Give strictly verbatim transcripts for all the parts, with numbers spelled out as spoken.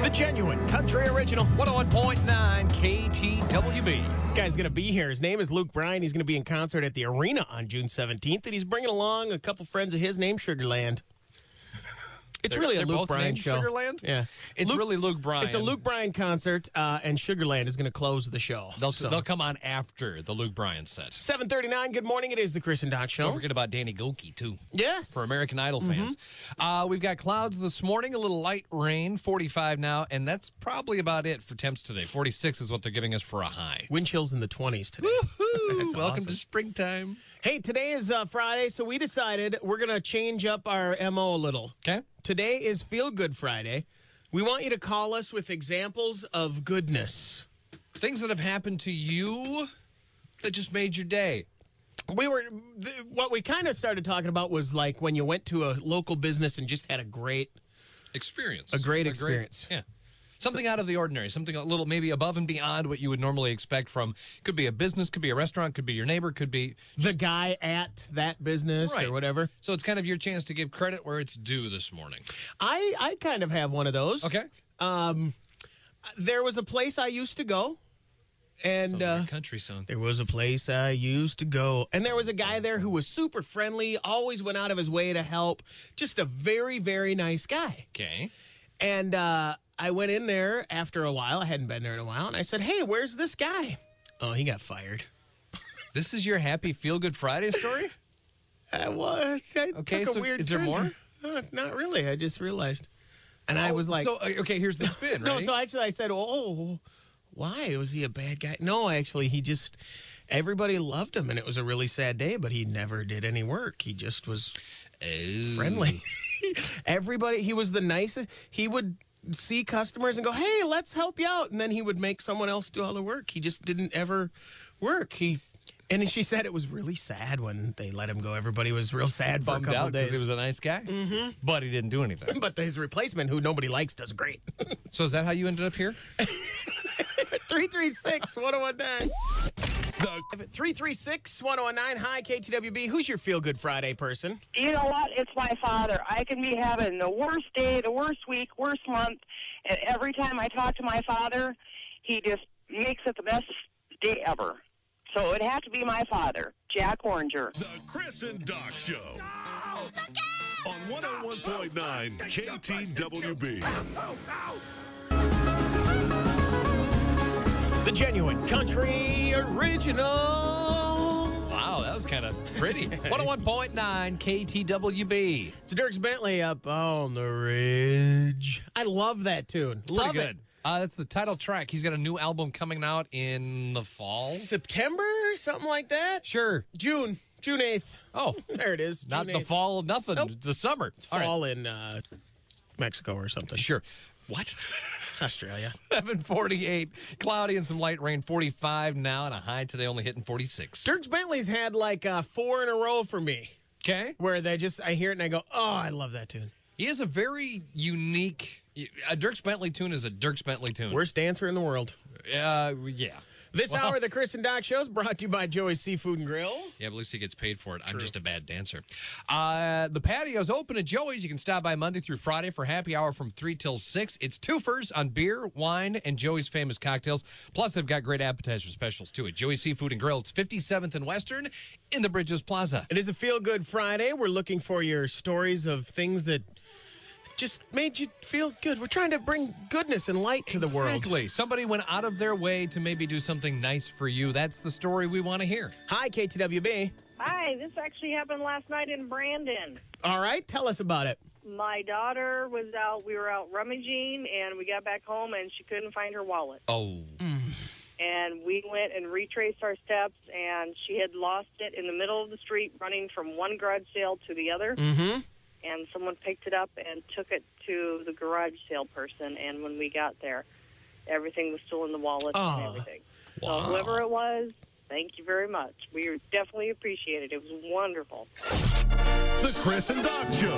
The genuine country original. one oh one point nine K T W B. Guy's going to be here. His name is Luke Bryan. He's going to be in concert at the Arena on June seventeenth, and he's bringing along a couple friends of his named Sugarland. It's They're, really a they're Luke both Bryan named show. Sugarland? Yeah. It's Luke- really Luke Bryan. It's a Luke Bryan concert, uh, and Sugarland is going to close the show. They'll, So- they'll come on after the Luke Bryan set. seven thirty-nine, good morning. It is the Chris and Doc Show. Don't forget about Danny Goki, too, Yes. for American Idol fans. Uh, we've got clouds this morning, a little light rain, forty-five now, and that's probably about it for temps today. forty-six is what they're giving us for a high. Wind chills in the twenties today. That's Welcome awesome. to springtime. Hey, today is uh, Friday, so we decided we're going to change up our M O a little. Okay. Today is Feel Good Friday. We want you to call us with examples of goodness. Things that have happened to you that just made your day. We were th- what we kind of started talking about was like when you went to a local business and just had a great Experience. a great experience. Yeah. Something out of the ordinary, something a little maybe above and beyond what you would normally expect from, could be a business, could be a restaurant, could be your neighbor, could be The guy at that business Right. or whatever. So it's kind of your chance to give credit where it's due this morning. I I kind of have one of those. Okay. Um, there was a place I used to go, and Sounds uh, like a country song. there was a place I used to go, and there was a guy there who was super friendly, always went out of his way to help, just a very, very nice guy. Okay. And uh, I went in there after a while. I hadn't been there in a while, and I said, "Hey, where's this guy?" Oh, he got fired. This is your happy feel good Friday story? Uh, well, I Okay, took a so weird is there turn. more? No, it's not really. I just realized, and I Oh, was like, so uh, okay, here's the spin, No, right? so actually I said, oh, why? Was he a bad guy? No, actually, he just, everybody loved him, and it was a really sad day, but he never did any work. He just was Oh. friendly. Everybody, he was the nicest. He would see customers and go, hey, let's help you out. And then he would make someone else do all the work. He just didn't ever work. He, and she said it was really sad when they let him go. Everybody was real sad for a Bummed couple out of because days. he was a nice guy, mm-hmm. but he didn't do anything. But his replacement, who nobody likes, does great. So is that how you ended up here? three three six, one oh one nine. three three six, one oh one nine. Hi, K T W B. Who's your Feel Good Friday person? You know what? It's my father. I can be having the worst day, the worst week, worst month, and every time I talk to my father, he just makes it the best day ever. So it had to be my father, Jack Oranger. The Chris and Doc Show. On one oh one point nine K T W B. The genuine country original. Wow, that was kind of pretty. one oh one point nine K T W B. It's Dirks Bentley up on the ridge. I love that tune. Pretty Love good. it. Uh, that's the title track. He's got a new album coming out in the fall. September, something like that? Sure. June. June eighth. Oh, There it is. not June the eighth. fall, nothing. Nope. It's the summer. All right. Fall in uh, Mexico or something. Sure. What? Australia. seven forty-eight. Cloudy and some light rain. forty-five now, and a high today only hitting forty-six. Dirks Bentley's had like uh, four in a row for me Okay. where they just, I hear it and I go, oh, I love that tune. He has a very unique. A Dirks Bentley tune is a Dirks Bentley tune. Worst dancer in the world. Uh, yeah. This Well- hour of the Chris and Doc Show is brought to you by Joey's Seafood and Grill. Yeah, but at least he gets paid for it. I'm just a bad dancer. Uh, the patio's open at Joey's. You can stop by Monday through Friday for happy hour from three till six. It's twofers on beer, wine, and Joey's famous cocktails. Plus, they've got great appetizer specials, too, at Joey's Seafood and Grill. It's fifty-seventh and Western in the Bridges Plaza. It is a Feel Good Friday. We're looking for your stories of things that just made you feel good. We're trying to bring goodness and light to the world. Exactly. Somebody went out of their way to maybe do something nice for you. That's the story we want to hear. Hi, K T W B. Hi, this actually happened last night in Brandon. All right, tell us about it. My daughter was out, we were out rummaging, and we got back home, and she couldn't find her wallet. Oh. And we went and retraced our steps, and she had lost it in the middle of the street, running from one garage sale to the other. Mm-hmm. And someone picked it up and took it to the garage sale person. And when we got there, everything was still in the wallet Oh, and everything. wow. So whoever it was, thank you very much. We definitely appreciate it. It was wonderful. The Chris and Doc Show.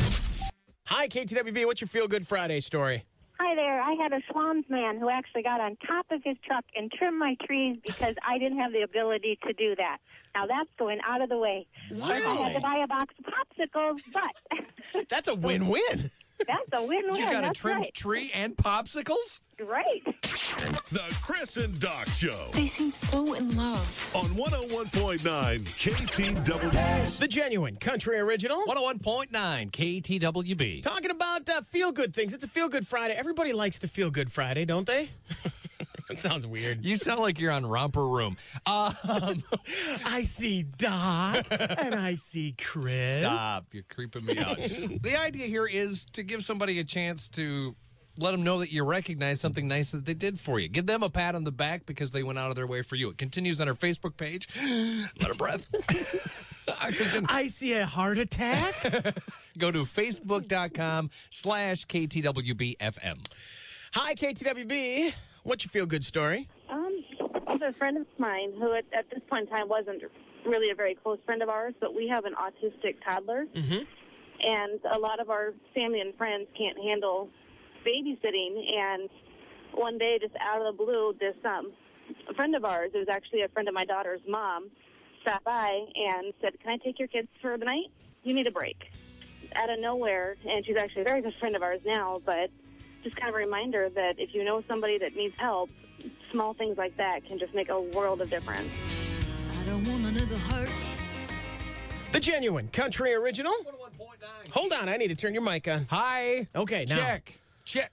Hi, K T W B. What's your Feel Good Friday story? Hi there. I had a Swans man who actually got on top of his truck and trimmed my trees because I didn't have the ability to do that. Now that's going out of the way. I had to buy a box of popsicles, but That's a win-win. that's a a win-win. You got a That's trimmed right. tree and popsicles? Right. The Chris and Doc Show They seem so in love. on one oh one point nine K T W. The genuine country original. one oh one point nine K T W B. Talking about uh, feel-good things. It's a feel-good Friday. Everybody likes to feel good Friday, don't they? That sounds weird. You sound like you're on Romper Room. Um, I see Doc, and I see Chris. Stop. You're creeping me out. The idea here is to give somebody a chance to let them know that you recognize something nice that they did for you. Give them a pat on the back because they went out of their way for you. It continues on our Facebook page. Let a breath. Oxygen. I see a heart attack. Go to facebook.com slash KTWBFM. Hi, K T W B. What's your feel-good story? Um, there's a friend of mine who at, at this point in time wasn't really a very close friend of ours, but we have an autistic toddler. Mm-hmm. And a lot of our family and friends can't handle babysitting. And one day, just out of the blue, this um, a friend of ours, it was actually a friend of my daughter's mom, stopped by and said, "Can I take your kids for the night? You need a break." Out of nowhere, and she's actually a very good friend of ours now, but just kind of a reminder that if you know somebody that needs help, small things like that can just make a world of difference. I don't want another heart. The genuine country original. Hold on, I need to turn your mic on. Hi. Okay, now. Check. Check.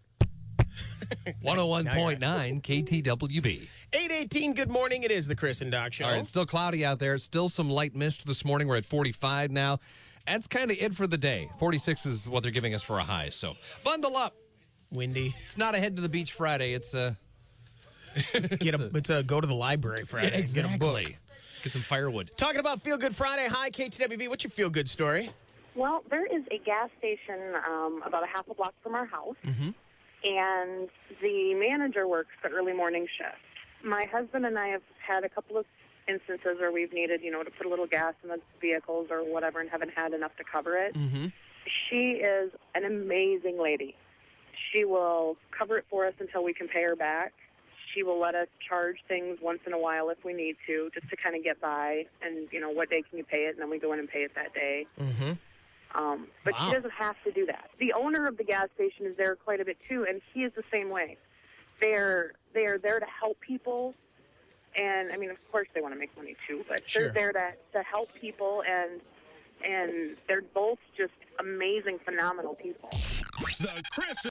one oh one point nine K T W B. eight eighteen, good morning. It is the Chris and Doc Show. All right, it's still cloudy out there. Still some light mist this morning. We're at forty-five now. That's kind of it for the day. forty-six is what they're giving us for a high. So bundle up. Windy. It's not a head to the beach Friday. It's a Get a, it's a go to the library Friday. Get a book. Get some firewood. Talking about Feel Good Friday. Hi, K T W B. What's your feel good story? Well, there is a gas station um, about a half a block from our house, and the manager works the early morning shift. My husband and I have had a couple of instances where we've needed, you know, to put a little gas in the vehicles or whatever and haven't had enough to cover it. Mm-hmm. She is an amazing lady. She will cover it for us until we can pay her back. She will let us charge things once in a while if we need to, just to kind of get by. And, you know, what day can you pay it? And then we go in and pay it that day. Mm-hmm. Um, but Wow. she doesn't have to do that. The owner of the gas station is there quite a bit, too, and he is the same way. They're, they're there to help people. And, I mean, of course they want to make money, too, but Sure. they're there to, to help people, and and they're both just amazing, phenomenal people. The Chris